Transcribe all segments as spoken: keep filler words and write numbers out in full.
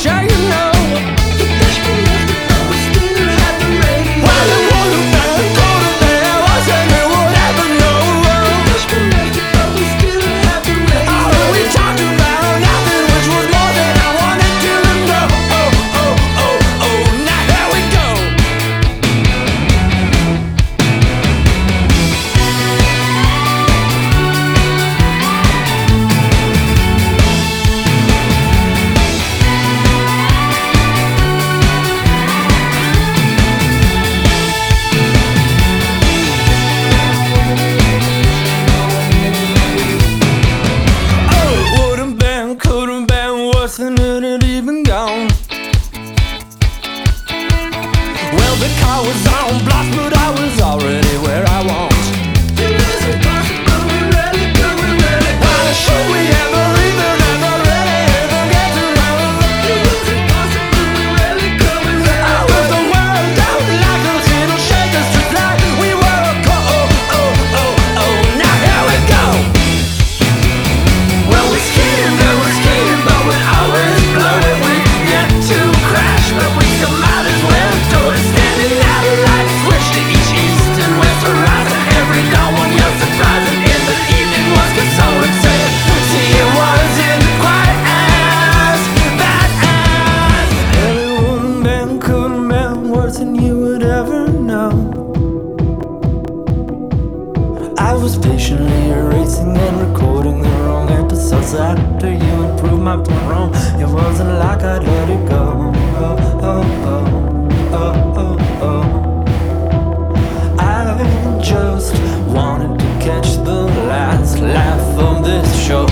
sure you know. The Dutchman left it, but we still had the radio. Well, it would have been cold if there wasn't who would ever know. The Dutchman left it, but we still had the radio. Oh, we talked about nothing, which was more than I wanted to know. Oh, oh, oh, oh, now here we go. And it had even gone. Well, the car was on blast, but I was already where I want. It was impossible, we really could, we really could. Well, should we ever even, ever really ever get to know? It was impossible, we really could, we really I could. was the world out like those little shakers to fly. We were a co- oh, oh, oh, oh, now here we go. Well, we skated, we were skating, but we always blow it. We get to crash, but we still might as well do it. Standing out of light, switch to each east and west horizon. Every dawn one year surprising. In the evening was consoling, saying, see, it wasn't quite as bad as. Well, it wouldn't been, couldn't been worse than you would ever know. I was patiently erasing and recording the wrong episodes after you improved my tone. It wasn't like I'd let it go. Oh, oh, oh, oh, oh, oh. I just wanted to catch the last laugh of this show.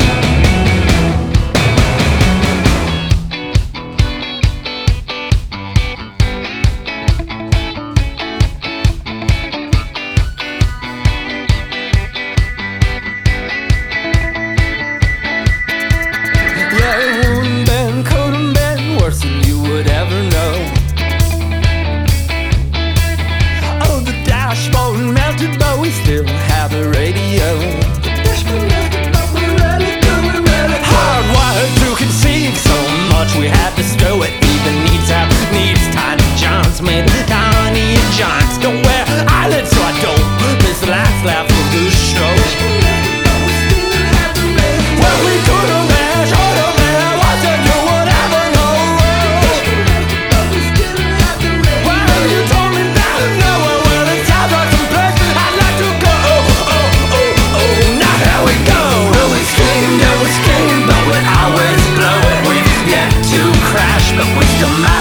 Yeah, it wouldn't been, couldn't been worse than you would ever know. Oh, the dashboard melted, but we still have the radio. The Dutchman left it, but we really could, we really could. Hardwired to conceive so much we had to stow it. Even needs have needs tiny Johns made tiny giants. Don't wear eyelids so I don't miss the last laugh of the show. Well, we could have been, should have been, wasn't you would ever know. Well, you told me that nowhere, well, it sounds like some place I'd like to go. Oh, oh, oh, oh, now here we go. Well, we skating, yeah, we skating, but we always blow it. We've yet to crash, but we still might